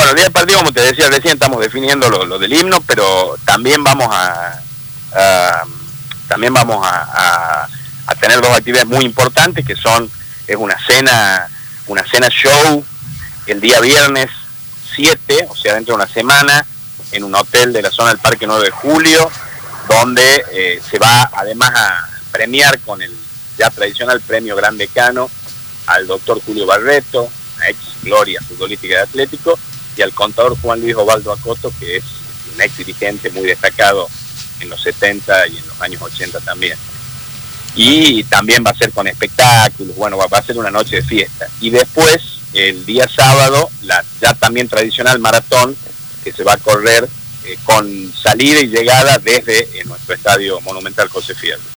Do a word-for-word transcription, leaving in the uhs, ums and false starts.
Bueno, el día del partido, como te decía recién, estamos definiendo lo, lo del himno, pero también vamos a, a también vamos a, a, a tener dos actividades muy importantes, que son, es una cena, una cena show el día viernes siete, o sea, dentro de una semana, en un hotel de la zona del Parque nueve de Julio, donde eh, se va además a premiar con el ya tradicional premio Gran Decano al doctor Julio Barreto, una ex gloria futbolística de Atlético, y al contador Juan Luis Ovaldo Acoto, que es un ex dirigente muy destacado en los setenta y en los años ochenta también. Y también va a ser con espectáculos, bueno, va, va a ser una noche de fiesta. Y después, el día sábado, la ya también tradicional maratón, que se va a correr eh, con salida y llegada desde eh, nuestro estadio monumental José Fierro.